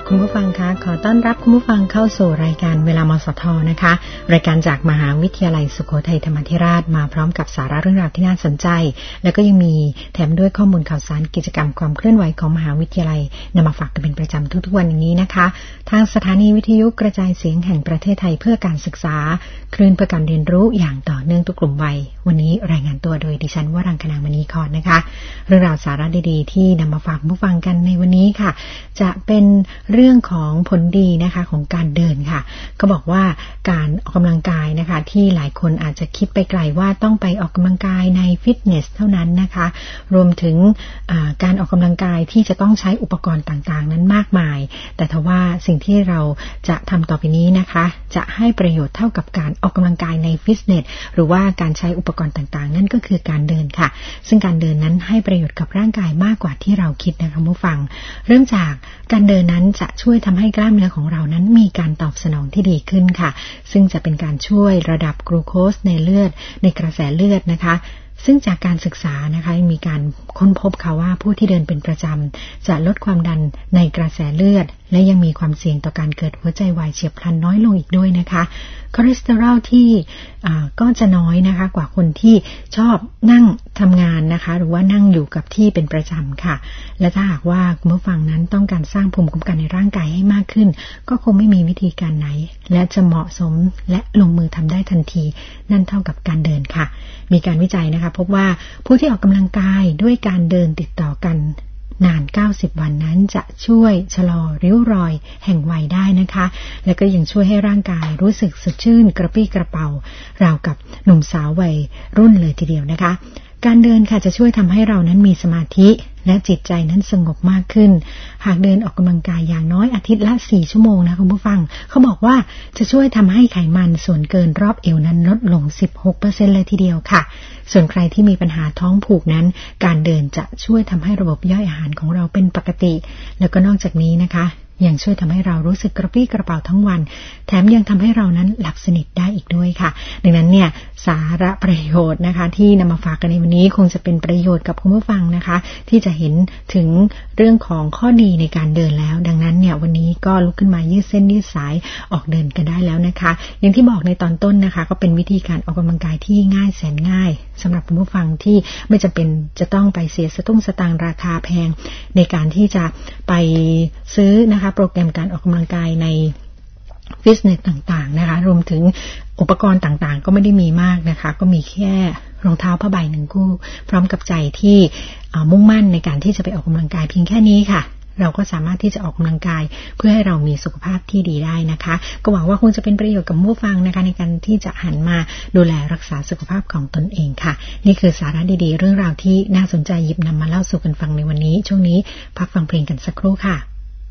คุณผู้ฟังคะขอต้อนรับคุณผู้ฟังเข้าสู่รายการเวลามสทนะคะรายการจากมหาวิทยาลัยสุโขทัยธรรมาธิราชมาพร้อมกับสาระเรื่องราวที่น่าสนใจแล้วก็ยังมีแถมด้วยข้อมูลข่าวสารกิจกรรมความเคลื่อนไหวของมหาวิทยาลัยนำมาฝากกันเป็นประจำทุกๆวันอย่างนี้นะคะทางสถานีวิทยุกระจายเสียงแห่งประเทศไทยเพื่อการศึกษาคลื่นเพื่อการเรียนรู้อย่างต่อเนื่องทุกกลุ่มวัยวันนี้รายงานตัวโดยดิฉันวรังคณามณีครนะคะเรื่องราวสาระดีๆที่นำมาฝากผู้ฟังกันในวันนี้ค่ะจะเป็นเรื่องของผลดีนะคะของการเดินค่ะก็บอกว่าการออกกำลังกายนะคะที่หลายคนอาจจะคิดไปไกลว่าต้องไปออกกำลังกายในฟิตเนสเท่านั้นนะคะรวมถึงการออกกำลังกายที่จะต้องใช้อุปกรณ์ต่างๆนั้นมากมายแต่ทว่าสิ่งที่เราจะทำต่อไปนี้นะคะจะให้ประโยชน์เท่ากับการออกกำลังกายในฟิตเนสหรือว่าการใช้อุปกรณ์ต่างๆนั่นก็คือการเดินค่ะซึ่งการเดินนั้นให้ประโยชน์กับร่างกายมากกว่าที่เราคิดนะคะผู้ฟังเริ่มจากการเดินนั้นจะช่วยทำให้กล้ามเนื้อของเรานั้นมีการตอบสนองที่ดีขึ้นค่ะซึ่งจะเป็นการช่วยระดับกลูโคสในเลือดในกระแสเลือดนะคะซึ่งจากการศึกษานะคะมีการค้นพบค่ะว่าผู้ที่เดินเป็นประจำจะลดความดันในกระแสเลือดและยังมีความเสี่ยงต่อการเกิดหัวใจวายเฉียบพลันน้อยลงอีกด้วยนะคะคอเลสเตอรอลที่ก็จะน้อยนะคะกว่าคนที่ชอบนั่งทำงานนะคะหรือว่านั่งอยู่กับที่เป็นประจำค่ะและถ้าหากว่าคุณผู้ฟังนั้นต้องการสร้างภูมิคุ้มกันในร่างกายให้มากขึ้นก็คงไม่มีวิธีการไหนและจะเหมาะสมและลงมือทำได้ทันทีนั่นเท่ากับการเดินค่ะมีการวิจัยนะคะพบว่าผู้ที่ออกกำลังกายด้วยการเดินติดต่อกันนาน90วันนั้นจะช่วยชะลอริ้วรอยแห่งวัยได้นะคะแล้วก็ยังช่วยให้ร่างกายรู้สึกสดชื่นกระปรี้กระเป๋าราวกับหนุ่มสาววัยรุ่นเลยทีเดียวนะคะการเดินค่ะจะช่วยทำให้เรานั้นมีสมาธิและจิตใจนั้นสงบมากขึ้นหากเดินออกกำลังกายอย่างน้อยอาทิตย์ละ4ชั่วโมงนะคุณผู้ฟังเขาบอกว่าจะช่วยทำให้ไขมันส่วนเกินรอบเอวนั้นลดลง 16% เลยทีเดียวค่ะส่วนใครที่มีปัญหาท้องผูกนั้นการเดินจะช่วยทำให้ระบบย่อยอาหารของเราเป็นปกติแล้วก็นอกจากนี้นะคะยังช่วยทำให้เรารู้สึกกระปรี้กระเป๋าทั้งวันแถมยังทำให้เรานั้นหลับสนิทได้อีกด้วยค่ะดังนั้นเนี่ยสาระประโยชน์นะคะที่นำมาฝากกันในวันนี้คงจะเป็นประโยชน์กับคุณผู้ฟังนะคะที่จะเห็นถึงเรื่องของข้อดีในการเดินแล้วดังนั้นเนี่ยวันนี้ก็ลุกขึ้นมายืดเส้นยืดสายออกเดินกันได้แล้วนะคะอย่างที่บอกในตอนต้นนะคะก็เป็นวิธีการออกกำลังกายที่ง่ายแสนง่ายสำหรับคุณผู้ฟังที่ไม่จำเป็นจะต้องไปเสียสตางค์ราคาแพงในการที่จะไปซื้อนะคะโปรแกรมการออกกำลังกายในฟิตเนสต่างๆนะคะรวมถึงอุปกรณ์ต่างๆก็ไม่ได้มีมากนะคะก็มีแค่รองเท้าผ้าใบ1คู่พร้อมกับใจที่มุ่งมั่นในการที่จะไปออกกำลังกายเพียงแค่นี้ค่ะเราก็สามารถที่จะออกกำลังกายเพื่อให้เรามีสุขภาพที่ดีได้นะคะก็หวังว่าคงจะเป็นประโยชน์กับผู้ฟังนะคะในการที่จะหันมาดูแลรักษาสุขภาพของตนเองค่ะนี่คือสาระดีๆเรื่องราวที่น่าสนใจหยิบนำมาเล่าสู่กันฟังในวันนี้ช่วงนี้พักฟังเพลงกันสักครู่ค่ะ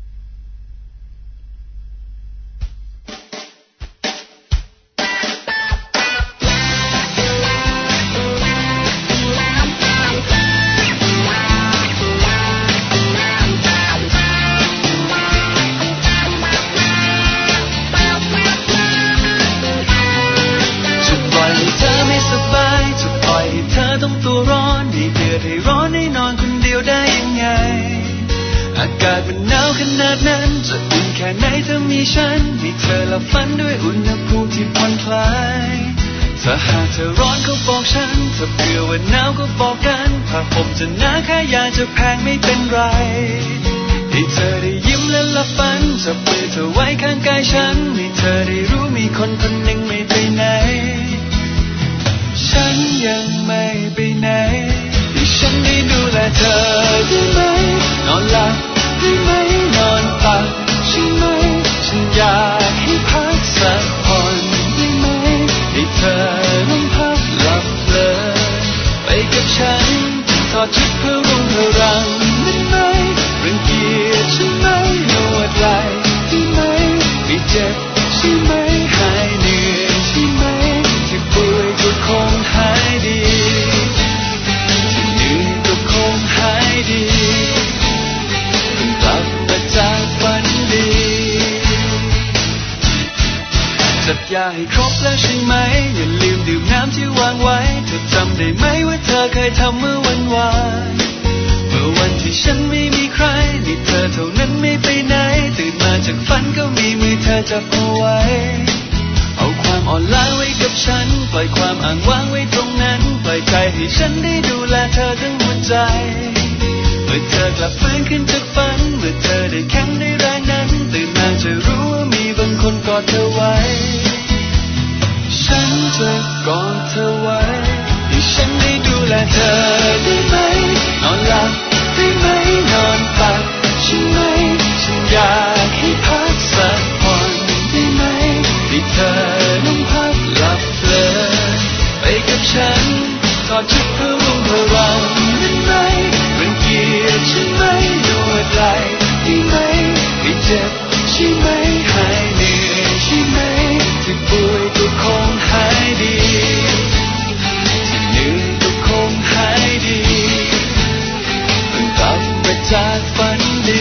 อากาศมันหนาวขนาดนั้นจะอุ่นแค่ไหนถ้ามีฉันมีเธอและฝันด้วยอุณหภูมิที่ผ่อนคลายถ้าหากเธอร้อนก็บอกฉันถ้าเบื่อว่าหนาวก็บอกกันถ้าผมจะหนาแค่อยากจะแพงไม่เป็นไรให้เธอได้ยิ้มและหลับฝันจับมือเธอไว้ข้างกายฉันให้เธอได้รู้มีคนคนหนึ่งไม่ไปไหนฉันยังไม่ไปไหนให้ฉันได้ดูแลเธอได้ไหมนอนหลับได้ไหมนอนตักใช่ไหมฉันอยากให้พักสักผ่อนได้ไหมให้เธอลองพักหลับเลยไปกับฉันทอดทุกเพื่อรุ่งเรืองได้ไหมรังเกียจใช่ไหมนวดไหล่ได้ไหมไม่เจ็บใช่ไหมหายเหนื่อยใช่ไหมที่ป่วยก็คงหายดีที่เหนื่อยก็คงหายดีจัดยาให้ครบแล้วใช่ไหมอย่าลืมดื่มน้ำที่วางไว้เธอจำได้ไหมว่าเธอเคยทำเมื่อวันวานเมื่อวันที่ฉันไม่มีใครมีเธอเท่านั้นไม่ไปไหนตื่นมาฝันก็มีมือเธอจับเอาไว้เอาความอ่อนล้าไว้กับฉันปล่อยความอ้างว้างไว้ตรงนั้นปล่อยใจให้ฉันได้ดูแลเธอทั้งหัวใจเมื่อเธอกลับฟื้นขึ้นจากฝันเมื่อเธอได้แข็งได้แรงนั้นตื่นมาจะรู้ว่ามีบางคนกอดเธอไว้ฉันจะกอดเธอไว้ให้ฉันได้ดูแลเธอได้ไหมนอนหลับได้ไหมนอนตักใช่ไหมฉันอยากให้พักสักผ่อนได้ไหมให้เธอนั้นพักหลับเพลินไปกับฉันถอดชุดเพื่อรุ่งเพื่อรังได้ไหมรังเกียจใช่ไหมนวดไหล่ได้ไหมให้เจ็บใช่ไหมหายเหนื่อยใช่ไหมที่ป่วยก็คงหายดีที่เหนื่อยก็คงหายดีกลับมาจากฝันดี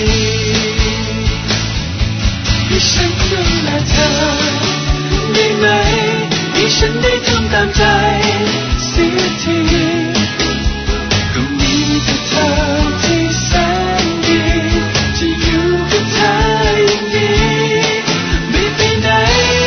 ให้ฉันดูแลเธอได้ไหมให้ฉันได้ทำตามใจเสียทีก็มีแต่เธอที่แสนดีจะอยู่กับเธออย่างนี้ไม่ไปไหน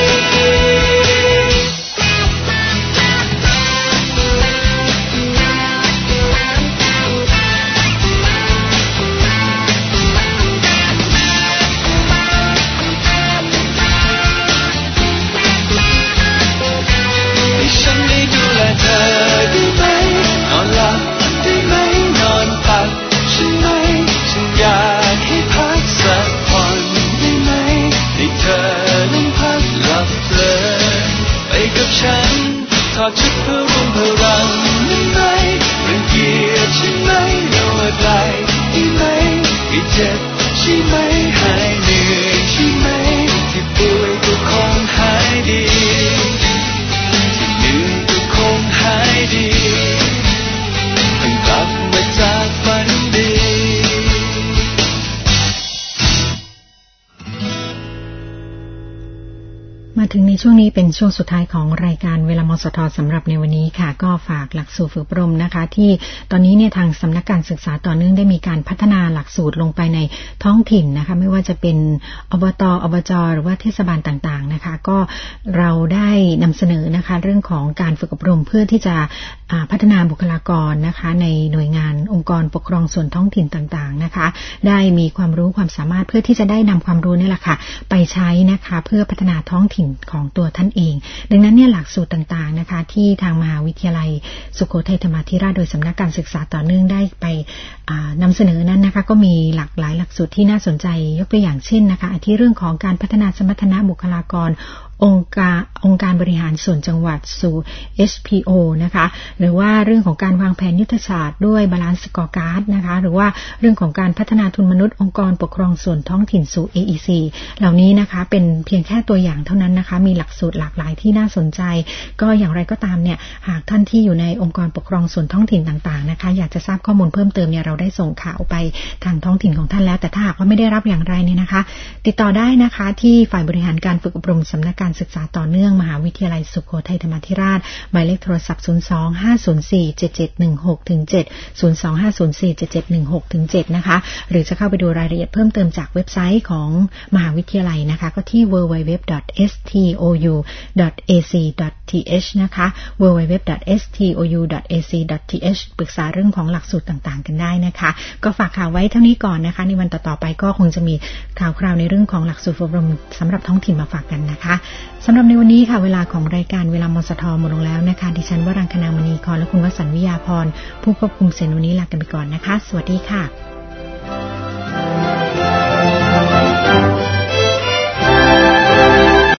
ฉันได้ดูแลเธอได้ไหมนอนหลับได้ไหมนอนพักใช่ไหมฉันอยากให้พักสักผ่อนได้ไหมให้เธอนั้นพักหลับเพลินไปกับฉันถอดชุดเพื่อรุ่งเพื่อรังได้ไหมรังเกียจใช่ไหมนวดไหล่ได้ไหมให้เจ็บใช่ไหมหายเหนื่อยใช่ไหมที่ป่วยก็คงหายดีหายดีต้องกลับมาจากฝันดีมาถึงในช่วงนี้เป็นช่วงสุดท้ายของรายการเวลามสท.สำหรับในวันนี้ค่ะก็ฝากหลักสูตรฝึกอบรมนะคะที่ตอนนี้เนี่ยทางสำนักการศึกษาต่อเนื่องได้มีการพัฒนาหลักสูตรลงไปในท้องถิ่นนะคะไม่ว่าจะเป็นอบต.อบจ.หรือว่าเทศบาลต่างๆนะคะก็เราได้นำเสนอนะคะเรื่องของการฝึกอบรมเพื่อที่จะพัฒนาบุคลากรนะคะในหน่วยงานองค์กรปกครองส่วนท้องถิ่นต่างๆนะคะได้มีความรู้ความสามารถเพื่อที่จะได้นำความรู้นี่แหละค่ะไปใช้นะคะเพื่อพัฒนาท้องถิ่นของตัวท่านเองดังนั้นเนี่ยหลักสูตรต่างๆนะคะที่ทางมหาวิทยาลัยสุโขทัยธรรมาธิราชโดยสำนักการศึกษาต่อเนื่องได้ไปนำเสนอนั้นนะคะก็มีหลากหลายหลักสูตรที่น่าสนใจยกตัวอย่างเช่นนะคะที่เรื่องของการพัฒนาสมรรถนะบุคลากรองค์การบริหารส่วนจังหวัดสู่ SPO นะคะหรือว่าเรื่องของการวางแผนยุทธศาสตร์ด้วย Balance Scorecard นะคะหรือว่าเรื่องของการพัฒนาทุนมนุษย์องค์กรปกครองส่วนท้องถิ่นสู่ AEC เหล่านี้นะคะเป็นเพียงแค่ตัวอย่างเท่านั้นนะคะมีหลักสูตรหลากหลายที่น่าสนใจก็อย่างไรก็ตามเนี่ยหากท่านที่อยู่ในองค์กรปกครองส่วนท้องถิ่นต่างๆนะคะอยากจะทราบข้อมูลเพิ่มเติมเนี่ยเราได้ส่งข่าวไปทางท้องถิ่นของท่านแล้วแต่ถ้าหากว่าไม่ได้รับอย่างไรเนี่ยนะคะติดต่อได้นะคะที่ฝ่ายบริหารการฝึกอบรมสำนักการศึกษาต่อเนื่องมหาวิทยาลัยสุโขทัยธรรมาธิราชหมายเลขโทรศัพท์ 025047716-7 025047716-7 นะคะหรือจะเข้าไปดูรายละเอียดเพิ่มเติมจากเว็บไซต์ของมหาวิทยาลัยนะคะก็ที่ www.stou.ac.th นะคะ www.stou.ac.th ปรึกษาเรื่องของหลักสูตรต่างๆกันได้นะคะก็ฝากข่าวไว้เท่านี้ก่อนนะคะในวันต่อๆไปก็คงจะมีข่าวคราวในเรื่องของหลักสูตรอบรมสำหรับท้องถิ่นมาฝากกันนะคะสำหรับในวันนี้ค่ะเวลาของรายการเวลามสท.หมดลงแล้วนะคะดิฉันวรังคณามณีกรและคุณวสันต์วิยาพรผู้ควบคุมเสียงวันนี้ลากันไปก่อนนะคะสวัสดีค่ะ